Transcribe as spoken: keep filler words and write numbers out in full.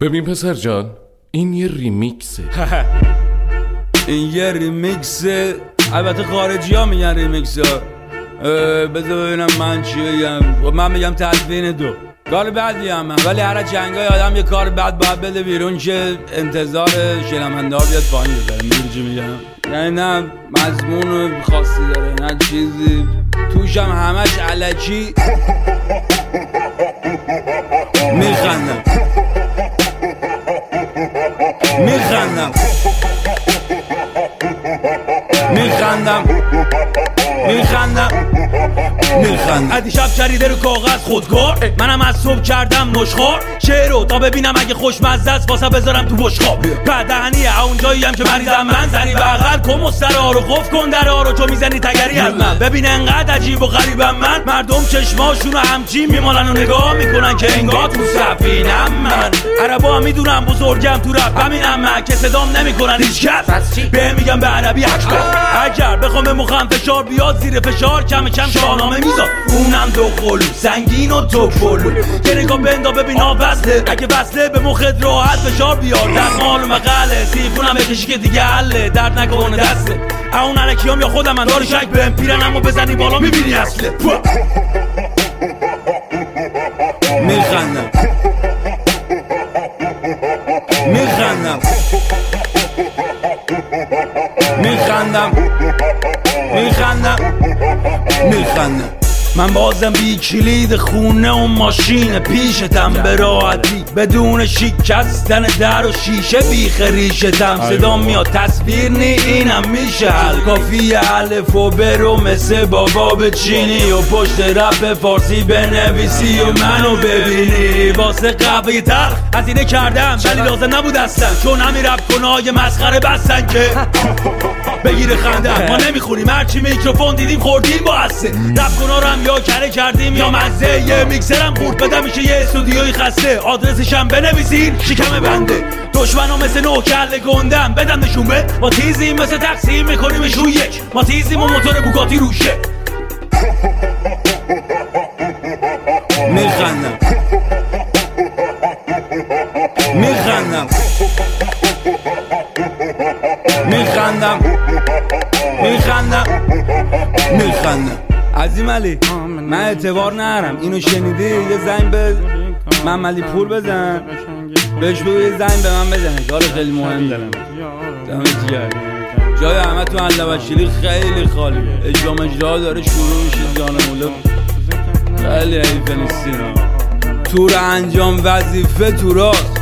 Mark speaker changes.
Speaker 1: ببین پسر جان، این یه ریمیکسه.
Speaker 2: این یه ریمیکسه. البته خارجی ها میگن ریمیکس ها. بذار ببینم من چی بگم. من میگم تدوین دو کار بدی هم من. ولی هر جنگای آدم یه کار بد باید بده بیرون که انتظار شنونده ها بیاد پایین بذاره. میدونی چی میگم؟ یعنی نه مضمون خاصی داره نه چیزی توش هم همش علکی میخندم میخندم میخندم میخندم میخندم
Speaker 3: ادی شب چریده رو کاغذ خودکار. منم از صبح کردم نشخوار شعرو تا ببینم اگه خوشمزه است واسه بذارم تو بشقاب. بدنیه اونجایی هم که مریضم من زنی بغل کن مسترها رو قفل کن درها رو چون میزنی تگری از من. ببین انقدر عجیب و غریبم من. مردم چشماشونو همچین میمالن و نگاه میکنن که انگار تو سفینم من. عربا هم میدونم بزرگم تو رپ همینم من که صدام نمیکنن هیچ کس. به میگم به عربی اکبر. اگر بخوام به مخم فشار بیاد زیر فشار کم کم شاهنامه میذار. اونم دو قلو سنگین و تو پلو که نگاه بندا ببین ها وصله. اگه وصله به مخت راحت فشار بیار. در معلومه قله سیفونم بکشی که دیگه حله. درد نکنه دسته اون علکیام یا خودم من داری شک بهم پیرن اما بزنی بالا میبینی اصله.
Speaker 2: میخندم میخندم میخندم میخندم میخندم
Speaker 3: من بازم بی کلید خونه و ماشین پیشتم به راحتی بدون شکستن در و شیشه بیخ ریشتم. صدا میاد تصویر نی اینم میشه حل. کافی الف و برو مثل بابا بچینی و پشت رپ فارسی بنویسی و منو ببینی. واسه قهوه تلخ هزینه کردم ولی لازم نبود اصلا چون همین رپ کنای مسخره بستن که بگیره خنده. ما نمیخونیم هرچی میکروفون دیدیم خوردیم با هسته. رپ کنا رو هم یا کره کردیم یا مزه. یه میکسرم خورد بده میشه یه استودیوی خسته. آدرسشم بنویسین شکم بنده. دشمنو مثل نوکل گندم بدم نشون به. ما تیزیم مثل تقسیم میکنیمشون یک. ما تیزیم و موتور بوگاتی روشه.
Speaker 2: میخندم میخندم میخندم میخندم میخندم عظیم علی من اعتبار نرم. اینو شنیدی یه زنگ به من علی پور بزن بهش بگو یه زنگ به من بزنه. کار خیلی مهم دارم. دمت گرم. جای همه تو اندبشیری خیلی خالیه. اجرام اجرا داره شروع میشه. جانموله خیلی حیفه نیستین. تور انجام وظیفه تو راست